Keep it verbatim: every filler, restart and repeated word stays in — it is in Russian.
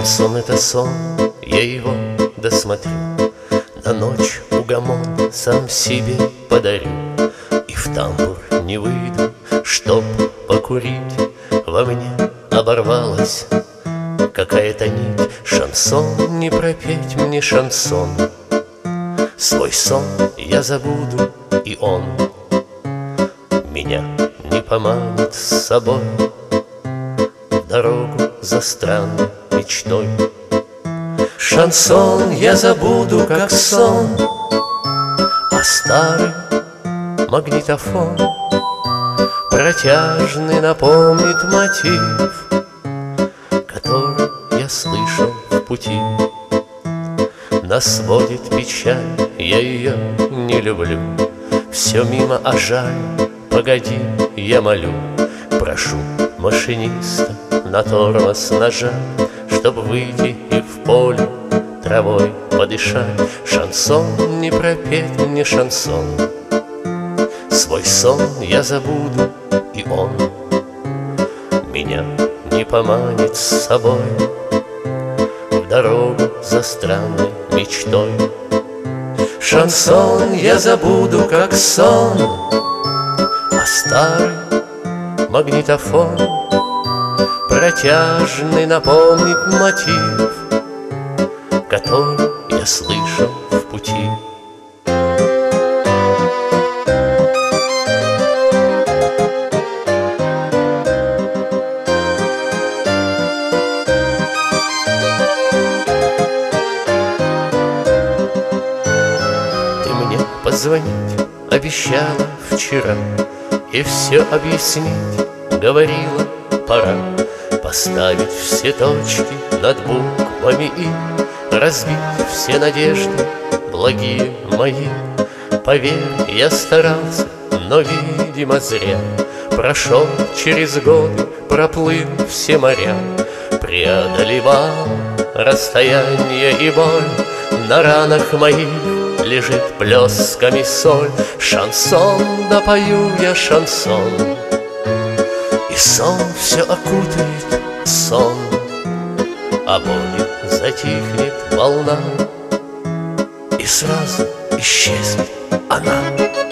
Шансон — это сон, я его досмотрю, на ночь угомон сам себе подарю. И в тамбур не выйду, чтоб покурить. Во мне оборвалась какая-то нить. Шансон не пропеть мне, шансон. Свой сон я забуду, и он меня не поманит с собой в дорогу за странной мечтой. Шансон я забуду, как сон, а старый магнитофон протяжный напомнит мотив, который я слышал в пути. Нас сводит печаль, я ее не люблю. Все мимо, а жаль, погоди, я молю. Прошу машиниста на тормоз нажать, чтоб выйти и в поле травой подышать. Шансон не пропеть мне, шансон. Свой сон я забуду, и он меня не поманит с собой в дорогу за странной мечтой. Шансон я забуду, как сон, а старый магнитофон протяжный напомнит мотив, который я слышал в пути. Позвонить обещала вчера и все объяснить говорила, пора поставить все точки над буквами и разбить все надежды благие мои. Поверь, я старался, но, видимо, зря. Прошел через годы, проплыл все моря, преодолевал расстояние и боль. На ранах моих лежит плесками соль. Шансон, да пою я шансон, и сон все окутает сон, а боли затихнет волна, и сразу исчезнет она.